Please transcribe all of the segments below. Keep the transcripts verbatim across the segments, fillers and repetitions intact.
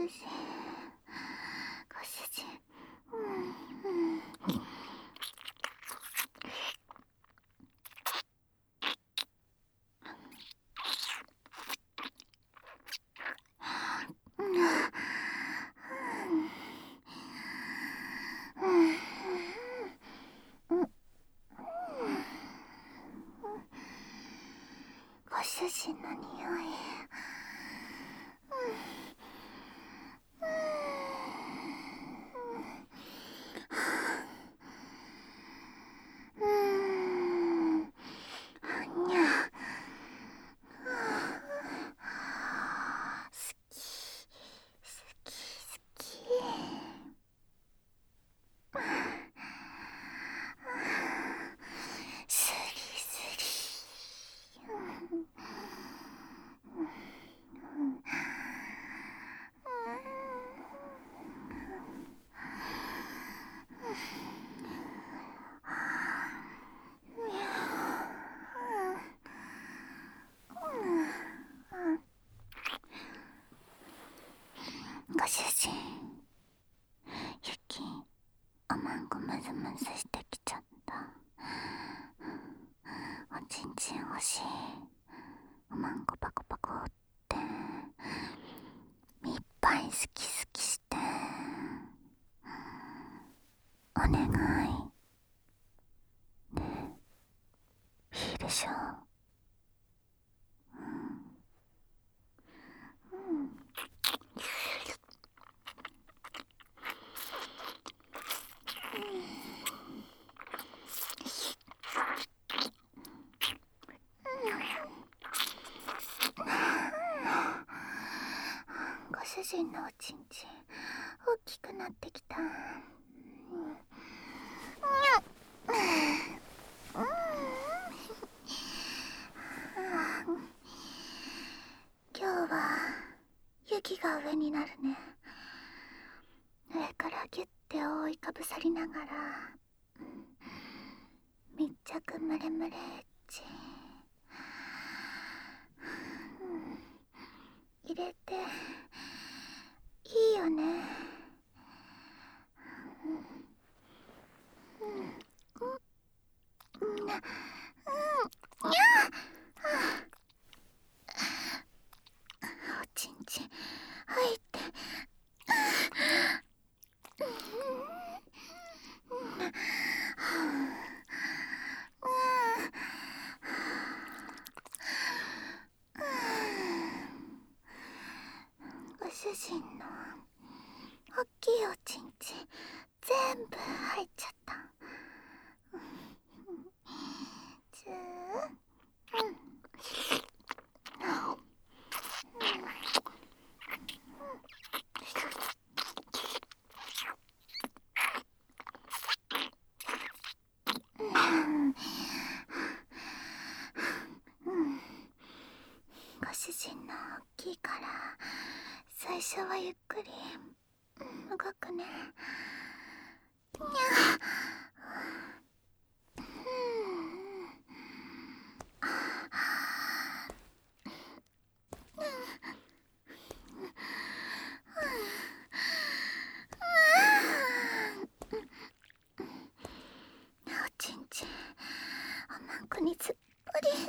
しい。ご主人、うんうん。ご主人の匂い。うん。にゃ。好き、好き、好き。スリスリ。ご主人、雪、おまんこムズムズしてきちゃった。おちんちん欲しい。おまんこパコパコっていっぱい好き好きして、お願いでいいでしょう。うんうんご主人のおちんちん大きくなってきた。今日は雪が上になるね。上からギュッて覆いかぶさりながら密着ムレムレエッチ入れていいよね。うんうんうんうんにゃおちんちん入ってご主人のおっきいおちんちん全部入っちゃった。つーうんご主人の大きいから最初はゆっくり動くね。にゃおちんちんおまんこにつっぷり。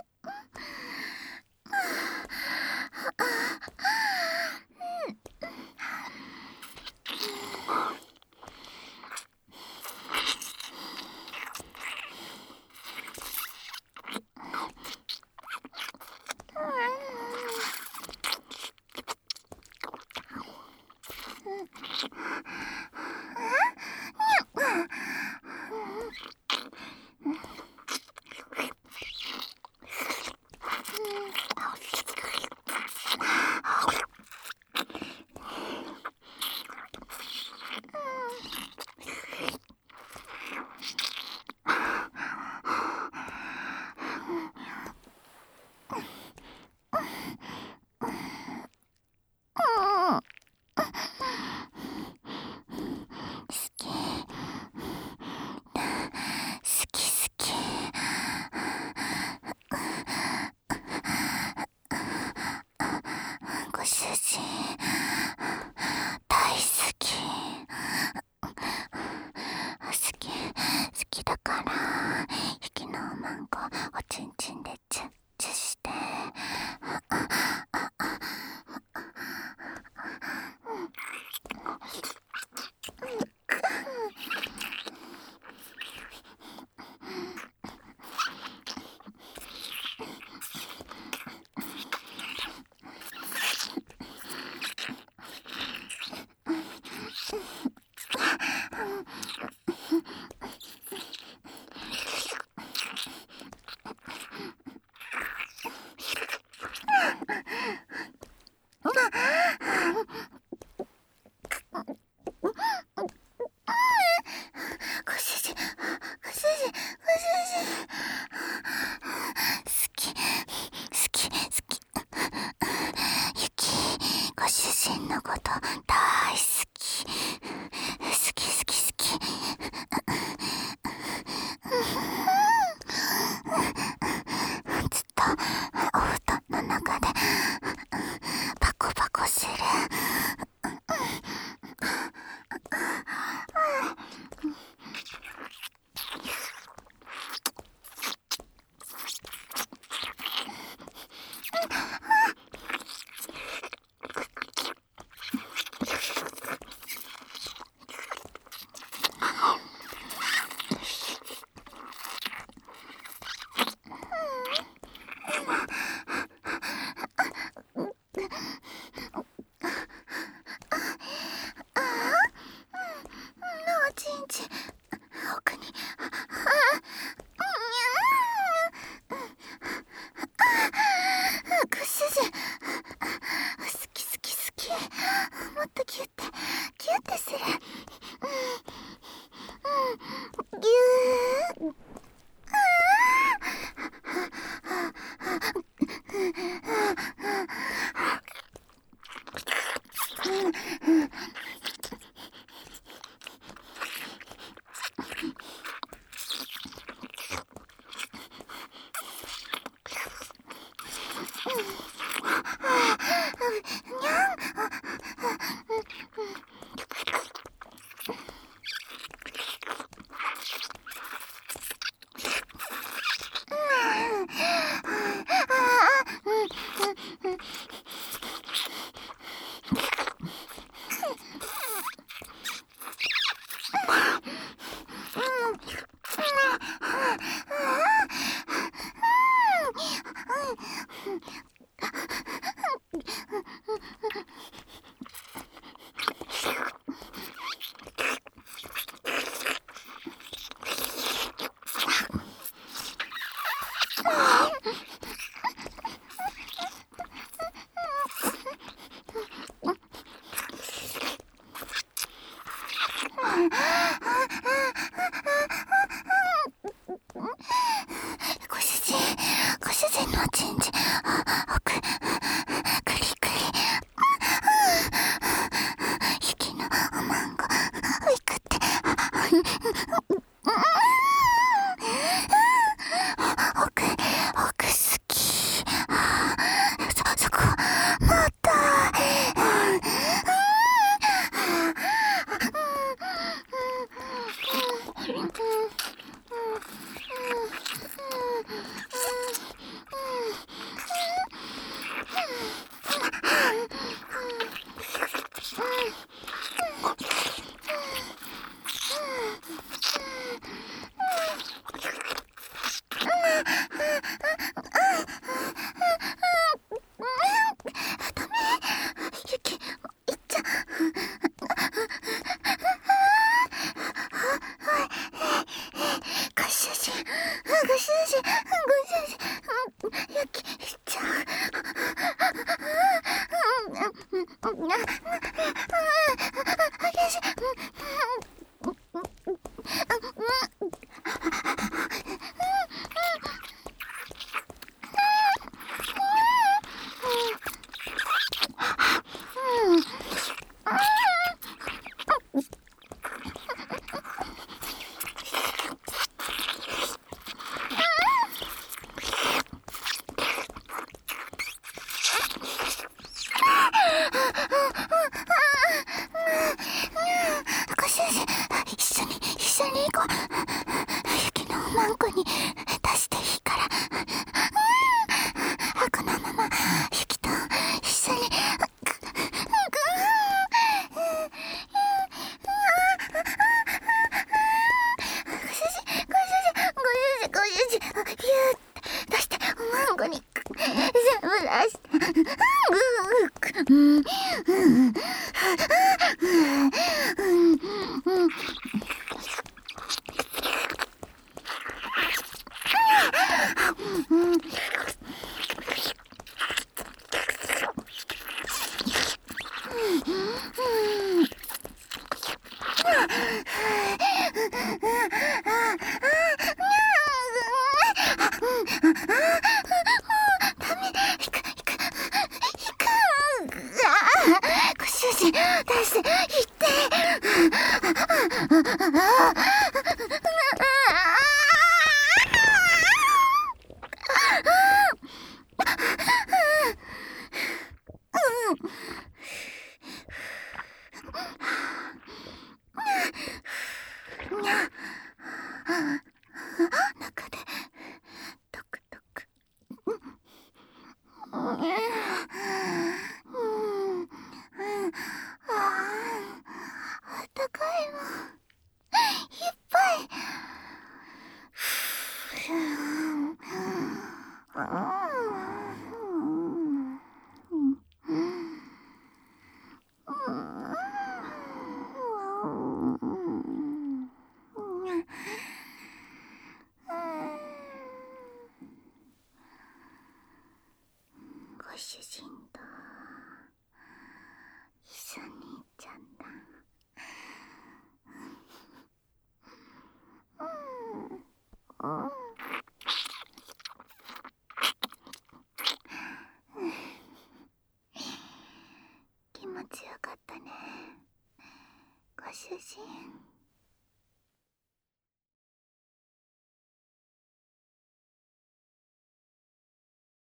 ご主人、ご主人の陣地、奥、クリクリ、雪のマンゴー、いくって、奥、奥好き、そ、そこ、もっと、雪、いっちゃご主人、ご主人、ご主人、雪、いっちゃご主人、一緒に、一緒に行こう。雪のマンコに出していいから。このまま雪と一緒に。ご主人、ご主人、ご主人、ご主人、ビューって出してマンコに全部出して。うんうんご主人、出して行って。中でトクトク。あったかいのいっぱい。ご主人と一緒に行っちゃった。気持ちよかったね、ご主人。